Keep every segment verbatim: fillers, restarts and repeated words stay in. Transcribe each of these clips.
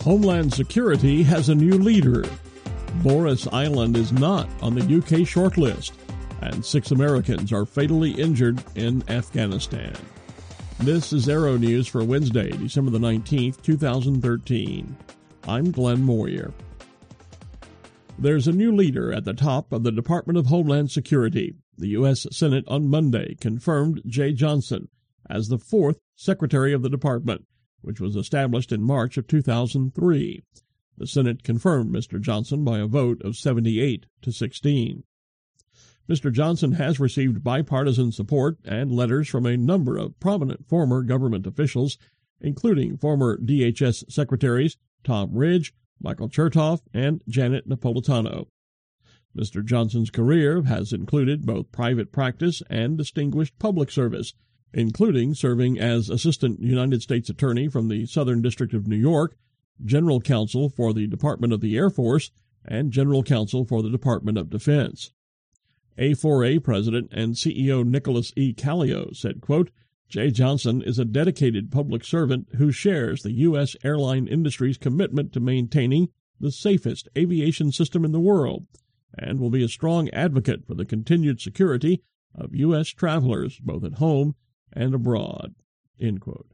Homeland Security has a new leader. Boris Island is not on the U K shortlist, and six Americans are fatally injured in Afghanistan. This is Aero News for Wednesday, December the nineteenth, two thousand thirteen. I'm Glenn Moyer. There's a new leader at the top of the Department of Homeland Security. The U S Senate on Monday confirmed Jeh Johnson as the fourth Secretary of the Department, which was established in March of two thousand three. The Senate confirmed Mister Johnson by a vote of seventy-eight to sixteen. Mister Johnson has received bipartisan support and letters from a number of prominent former government officials, including former D H S Secretaries Tom Ridge, Michael Chertoff, and Janet Napolitano. Mister Johnson's career has included both private practice and distinguished public service, including serving as Assistant United States Attorney from the Southern District of New York, General Counsel for the Department of the Air Force, and General Counsel for the Department of Defense. A four A President and C E O Nicholas E. Callio said, quote, Jeh Johnson is a dedicated public servant who shares the U S airline industry's commitment to maintaining the safest aviation system in the world and will be a strong advocate for the continued security of U S travelers both at home and abroad. End quote.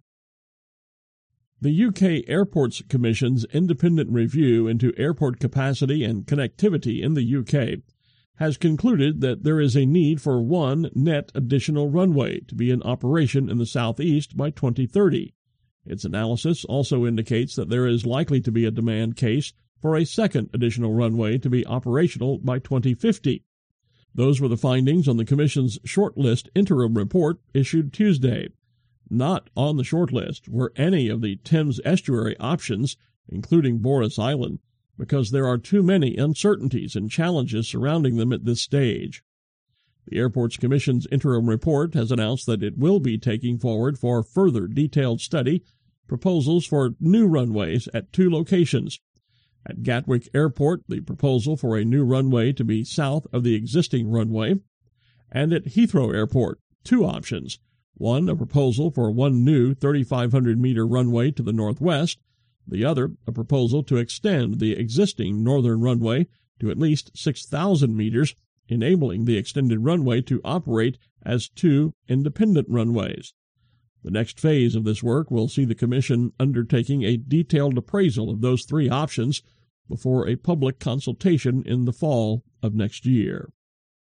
The U K Airports Commission's independent review into airport capacity and connectivity in the U K has concluded that there is a need for one net additional runway to be in operation in the southeast by twenty thirty. Its analysis also indicates that there is likely to be a demand case for a second additional runway to be operational by twenty fifty. Those were the findings on the Commission's shortlist interim report issued Tuesday. Not on the shortlist were any of the Thames estuary options, including Boris Island, because there are too many uncertainties and challenges surrounding them at this stage. The Airports Commission's interim report has announced that it will be taking forward for further detailed study proposals for new runways at two locations. At Gatwick Airport, the proposal for a new runway to be south of the existing runway, and at Heathrow Airport, two options. One, a proposal for one new thirty-five hundred meter runway to the northwest, the other, a proposal to extend the existing northern runway to at least six thousand meters, enabling the extended runway to operate as two independent runways. The next phase of this work will see the Commission undertaking a detailed appraisal of those three options before a public consultation in the fall of next year.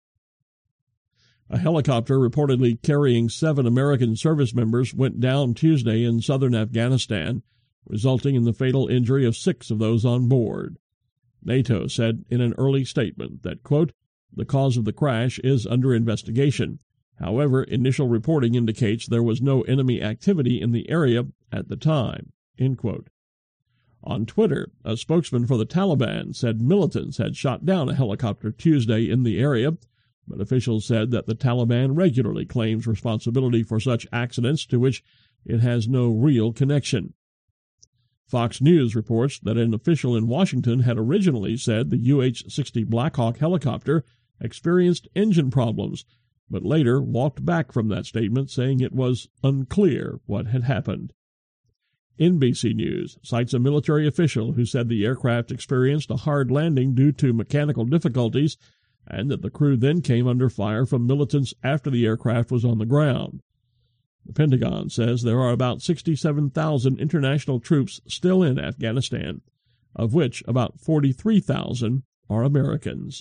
A helicopter reportedly carrying seven American service members went down Tuesday in southern Afghanistan, resulting in the fatal injury of six of those on board. NATO said in an early statement that, quote, the cause of the crash is under investigation. However, initial reporting indicates there was no enemy activity in the area at the time. End quote. On Twitter, a spokesman for the Taliban said militants had shot down a helicopter Tuesday in the area, but officials said that the Taliban regularly claims responsibility for such accidents to which it has no real connection. Fox News reports that an official in Washington had originally said the U H sixty Black Hawk helicopter experienced engine problems, but later walked back from that statement, saying it was unclear what had happened. N B C News cites a military official who said the aircraft experienced a hard landing due to mechanical difficulties and that the crew then came under fire from militants after the aircraft was on the ground. The Pentagon says there are about sixty-seven thousand international troops still in Afghanistan, of which about forty-three thousand are Americans.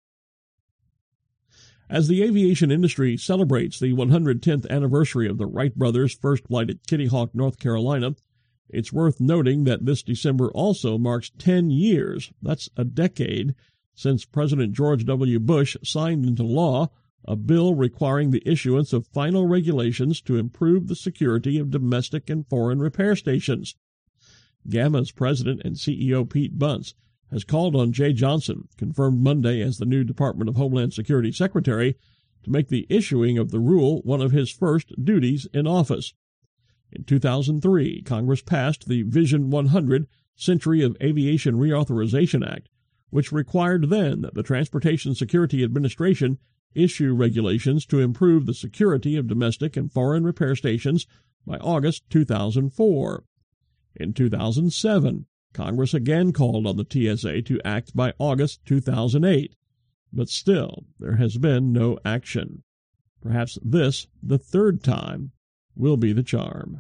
As the aviation industry celebrates the one hundred tenth anniversary of the Wright brothers' first flight at Kitty Hawk, North Carolina, it's worth noting that this December also marks ten years, that's a decade, since President George W. Bush signed into law a bill requiring the issuance of final regulations to improve the security of domestic and foreign repair stations. GAMA's president and C E O Pete Bunce has called on Jeh Johnson, confirmed Monday as the new Department of Homeland Security Secretary, to make the issuing of the rule one of his first duties in office. In two thousand three, Congress passed the Vision one hundred Century of Aviation Reauthorization Act, which required then that the Transportation Security Administration issue regulations to improve the security of domestic and foreign repair stations by August two thousand four. In two thousand seven, Congress again called on the T S A to act by August two thousand eight, but still there has been no action. Perhaps this, the third time, will be the charm.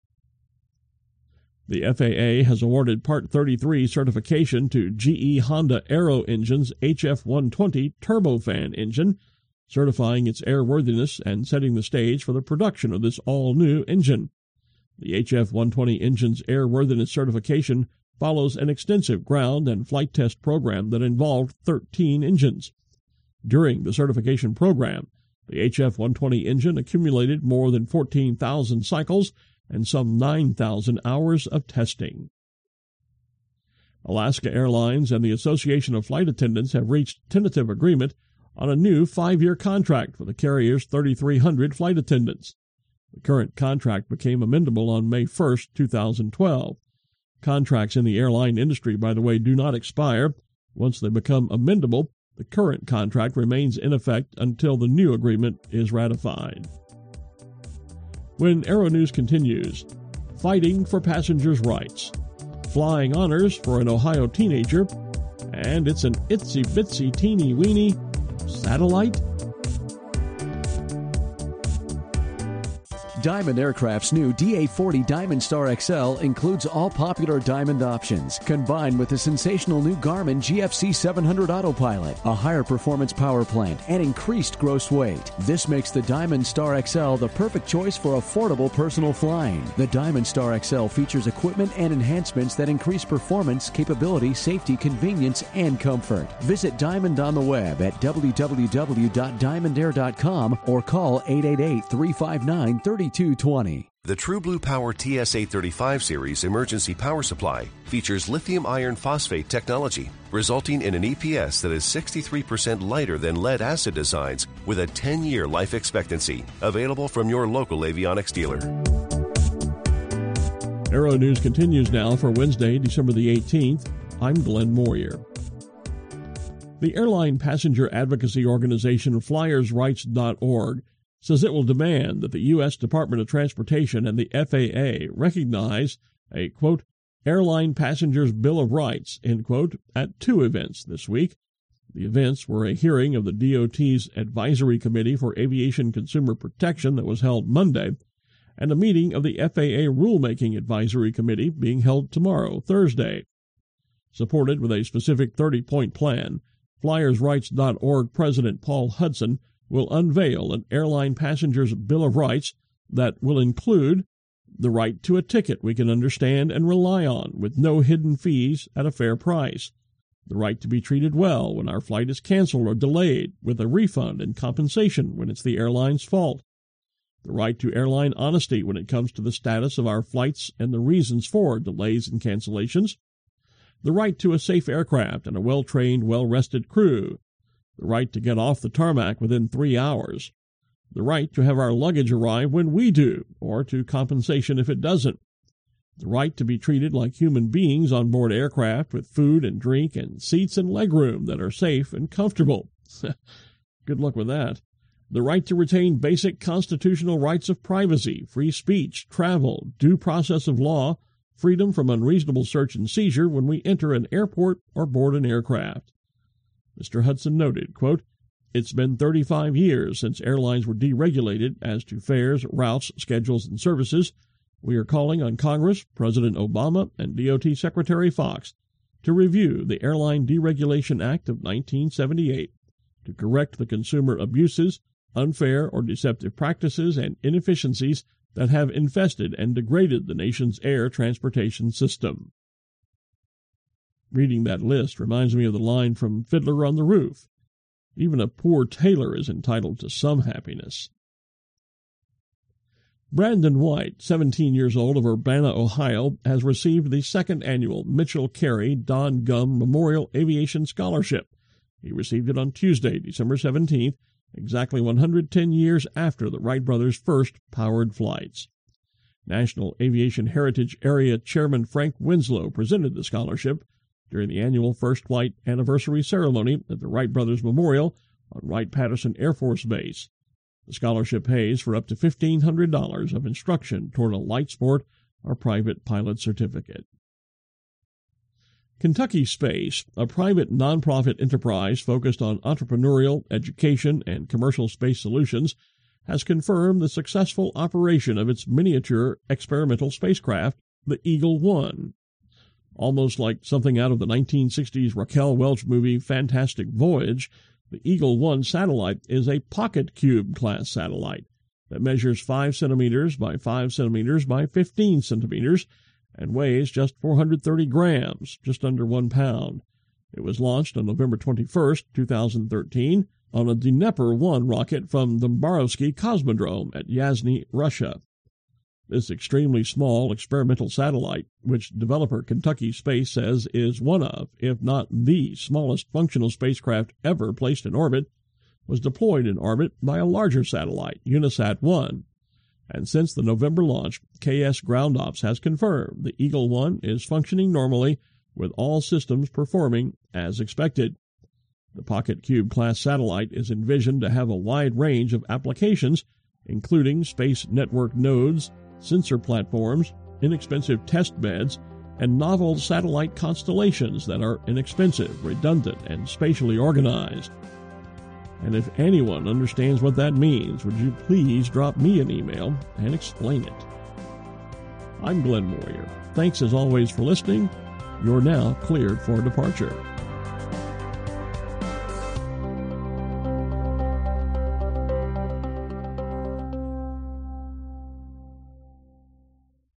The F A A has awarded Part thirty-three certification to G E Honda Aero Engine's H F one twenty turbofan engine, certifying its airworthiness and setting the stage for the production of this all-new engine. The H F one twenty engine's airworthiness certification follows an extensive ground and flight test program that involved thirteen engines. During the certification program, the H F one twenty engine accumulated more than fourteen thousand cycles and some nine thousand hours of testing. Alaska Airlines and the Association of Flight Attendants have reached tentative agreement on a new five-year contract for the carrier's thirty-three hundred flight attendants. The current contract became amendable on May first, two thousand twelve. Contracts in the airline industry, by the way, do not expire. Once they become amendable, the current contract remains in effect until the new agreement is ratified. When Aero News continues, fighting for passengers' rights, flying honors for an Ohio teenager, and it's an itsy-bitsy teeny-weeny satellite. Diamond Aircraft's new D A forty Diamond Star X L includes all popular Diamond options, combined with the sensational new Garmin G F C seven hundred Autopilot, a higher performance power plant, and increased gross weight. This makes the Diamond Star X L the perfect choice for affordable personal flying. The Diamond Star X L features equipment and enhancements that increase performance, capability, safety, convenience, and comfort. Visit Diamond on the web at w w w dot diamond air dot com or call eight eight eight, three five nine, three two two zero. The True Blue Power T S eight thirty-five series emergency power supply features lithium iron phosphate technology, resulting in an E P S that is sixty-three percent lighter than lead-acid designs with a ten-year life expectancy. Available from your local avionics dealer. Aero News continues now for Wednesday, December the eighteenth. I'm Glenn Moyer. The airline passenger advocacy organization Flyers Rights dot org says it will demand that the U S Department of Transportation and the F A A recognize a, quote, airline passengers' Bill of Rights, end quote, at two events this week. The events were a hearing of the D O T's Advisory Committee for Aviation Consumer Protection that was held Monday, and a meeting of the F A A Rulemaking Advisory Committee being held tomorrow, Thursday. Supported with a specific thirty-point plan, Flyers Rights dot org President Paul Hudson will unveil an airline passenger's Bill of Rights that will include the right to a ticket we can understand and rely on with no hidden fees at a fair price, the right to be treated well when our flight is canceled or delayed with a refund and compensation when it's the airline's fault, the right to airline honesty when it comes to the status of our flights and the reasons for delays and cancellations, the right to a safe aircraft and a well-trained, well-rested crew, the right to get off the tarmac within three hours, the right to have our luggage arrive when we do, or to compensation if it doesn't, the right to be treated like human beings on board aircraft with food and drink and seats and legroom that are safe and comfortable. Good luck with that. The right to retain basic constitutional rights of privacy, free speech, travel, due process of law, freedom from unreasonable search and seizure when we enter an airport or board an aircraft. Mister Hudson noted, quote, it's been thirty-five years since airlines were deregulated as to fares, routes, schedules, and services. We are calling on Congress, President Obama, and D O T Secretary Fox to review the Airline Deregulation Act of nineteen seventy-eight to correct the consumer abuses, unfair or deceptive practices, and inefficiencies that have infested and degraded the nation's air transportation system. Reading that list reminds me of the line from Fiddler on the Roof. Even a poor tailor is entitled to some happiness. Brandon White, seventeen years old of Urbana, Ohio, has received the second annual Mitchell Carey Don Gum Memorial Aviation Scholarship. He received it on Tuesday, December seventeenth, exactly one hundred ten years after the Wright brothers' first powered flights. National Aviation Heritage Area Chairman Frank Winslow presented the scholarship during the annual First Flight Anniversary Ceremony at the Wright Brothers Memorial on Wright-Patterson Air Force Base. The scholarship pays for up to fifteen hundred dollars of instruction toward a light sport or private pilot certificate. Kentucky Space, a private nonprofit enterprise focused on entrepreneurial, education, and commercial space solutions, has confirmed the successful operation of its miniature experimental spacecraft, the Eagle one. Almost like something out of the nineteen sixties Raquel Welch movie Fantastic Voyage, the Eagle one satellite is a Pocket Cube class satellite that measures five centimeters by five centimeters by fifteen centimeters and weighs just four hundred thirty grams, just under one pound. It was launched on November twenty-first, two thousand thirteen, on a Dnepr one rocket from the Borovsky Cosmodrome at Yasny, Russia. This extremely small experimental satellite, which developer Kentucky Space says is one of, if not the smallest functional spacecraft ever placed in orbit, was deployed in orbit by a larger satellite, Unisat one. And since the November launch, K S Ground Ops has confirmed the Eagle one is functioning normally with all systems performing as expected. The Pocket Cube class satellite is envisioned to have a wide range of applications, including space network nodes, sensor platforms, inexpensive test beds, and novel satellite constellations that are inexpensive, redundant, and spatially organized. And if anyone understands what that means, would you please drop me an email and explain it? I'm Glenn Moyer. Thanks as always for listening. You're now cleared for departure.